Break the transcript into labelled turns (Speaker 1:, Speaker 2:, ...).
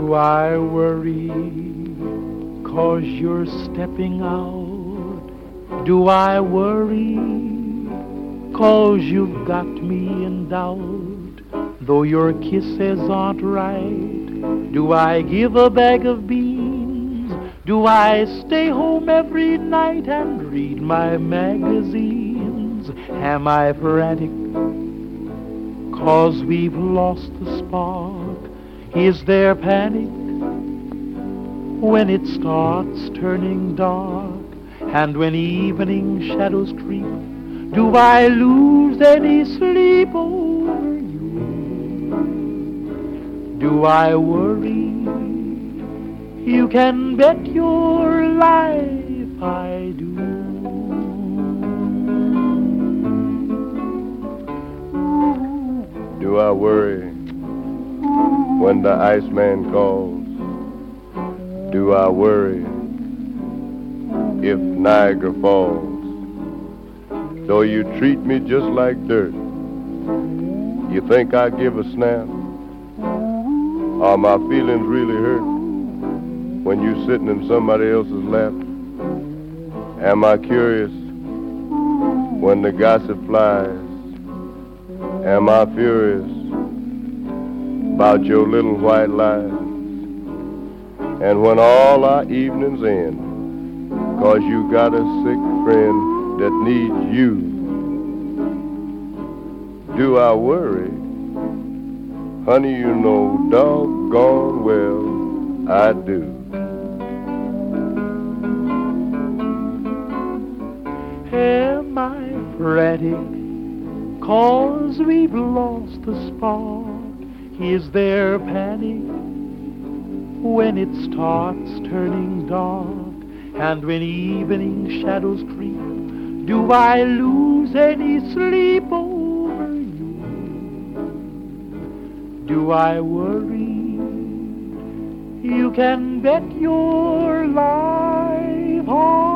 Speaker 1: Do I worry 'cause you're stepping out? Do I worry 'cause you've got me in doubt? Though your kisses aren't right, do I give a bag of beans? Do I stay home every night and read my magazines? Am I frantic 'cause we've lost the spark? Is there panic when it starts turning dark? And when evening shadows creep, do I lose any sleep over you? Do I worry? You can bet your life I do.
Speaker 2: Do I worry when the Iceman calls? Do I worry if Niagara falls? Though you treat me just like dirt, you think I give a snap? Are my feelings really hurt when you sitting in somebody else's lap? Am I curious when the gossip flies? Am I furious about your little white lies? And when all our evenings end 'cause you got a sick friend that needs you, do I worry? Honey, you know doggone well I do.
Speaker 1: Am I frantic 'cause we've lost the spark? Is there panic when it starts turning dark? And when evening shadows creep, do I lose any sleep over you? Do I worry? You can bet your life on